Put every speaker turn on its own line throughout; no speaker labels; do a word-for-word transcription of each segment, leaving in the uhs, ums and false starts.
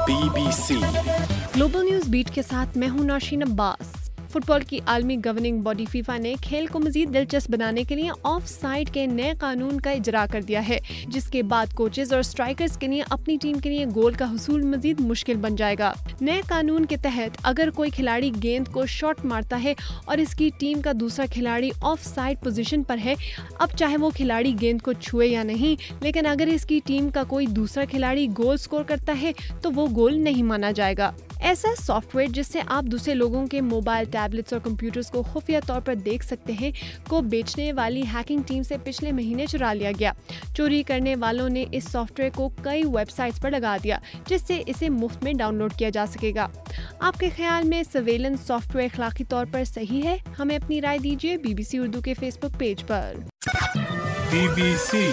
BBC
global news beat के साथ मैं हूं नौशीन अब्बास। फुटबॉल की आलमी गवर्निंग बॉडी फीफा ने खेल को मजीद दिलचस्प बनाने के लिए ऑफ साइड के नए कानून का इजरा कर दिया है, जिसके बाद कोचेज और स्ट्राइकर्स के लिए अपनी टीम के लिए गोल का हुसूल मजीद मुश्किल बन जाएगा। नए कानून के तहत अगर कोई खिलाड़ी गेंद को शॉट मारता है और इसकी टीम का दूसरा खिलाड़ी ऑफ साइड पोजीशन पर है, अब चाहे वो खिलाड़ी गेंद को छुए या नहीं, लेकिन अगर इसकी टीम का कोई दूसरा खिलाड़ी गोल स्कोर करता है तो वो गोल नहीं माना जाएगा। ऐसा सॉफ्टवेयर जिससे आप दूसरे लोगों के मोबाइल, टैबलेट्स और कंप्यूटर्स को खुफिया तौर पर देख सकते हैं, को बेचने वाली हैकिंग टीम से पिछले महीने चुरा लिया गया। चोरी करने वालों ने इस सॉफ्टवेयर को कई वेबसाइट्स पर लगा दिया, जिससे इसे मुफ्त में डाउनलोड किया जा सकेगा। आपके ख्याल में सर्वेलेंस सॉफ्टवेयर अखलाकी तौर पर सही है? हमें अपनी राय दीजिए बीबीसी उर्दू के फेसबुक पेज पर।
बीबीसी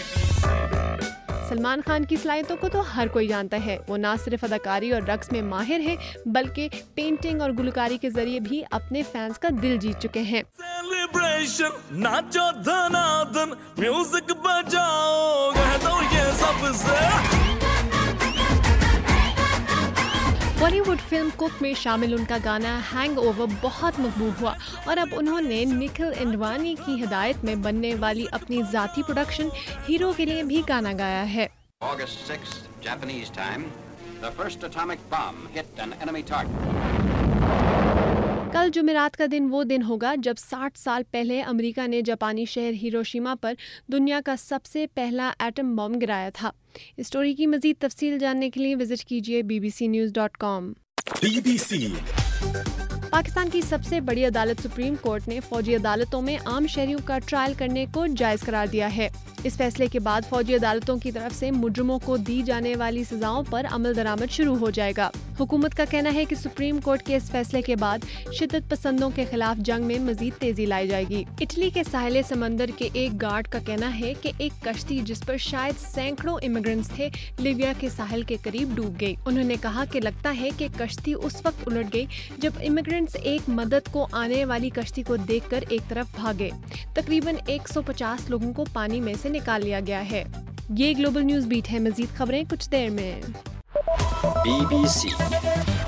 सलमान खान की सलाहियतों को तो हर कोई जानता है। वो ना सिर्फ अदाकारी और रक्स में माहिर हैं, बल्कि पेंटिंग और गुलकारी के जरिए भी अपने फैंस का दिल जीत चुके हैं।
सेलिब्रेशन नाचो धनाधन, म्यूजिक बजाओ, कह दो ये सबसे।
बॉलीवुड फिल्म कुक में शामिल उनका गाना हैंगओवर बहुत मकबूल हुआ और अब उन्होंने निखिल इंडवानी की हिदायत में बनने वाली अपनी जाती प्रोडक्शन हीरो के लिए भी गाना गाया है।
August sixth, Japanese time, the first atomic bomb hit an enemy target.
कल जुमेरात का दिन वो दिन होगा जब साठ साल पहले अमेरिका ने जापानी शहर हिरोशिमा पर दुनिया का सबसे पहला एटम बम गिराया था। इस स्टोरी की मजीद तफसील जानने के लिए विजिट कीजिए B B C news dot com.
BBC
Pakistan की सबसे बड़ी अदालत सुप्रीम कोर्ट ने फौजी अदालतों में आम शहरियों का ट्रायल करने को जायज करार दिया है। इस फैसले के बाद फौजी अदालतों की तरफ से मुजरिमों को दी जाने वाली सजाओं पर अमल दरामद शुरू हो जाएगा। हुकूमत का कहना है कि सुप्रीम कोर्ट के इस फैसले के बाद शिद्दत पसंदों के खिलाफ जंग में मजीद तेजी लाई जाएगी। इटली के साहिल समंदर के एक गार्ड का कहना है कि एक कश्ती जिस पर शायद सैकड़ों इमिग्रेंट्स थे, लीबिया के साहिल के करीब डूब गई। उन्होंने कहा कि लगता है कि कश्ती उस वक्त उलट गई जब इमिग्रेंट्स एक मदद को आने वाली कश्ती को देखकर एक तरफ भागे। तकरीबन एक सौ पचास लोगों को पानी में से निकाल लिया गया है। ये ग्लोबल न्यूज बीट है। मजीद खबरें कुछ देर में।
बीबीसी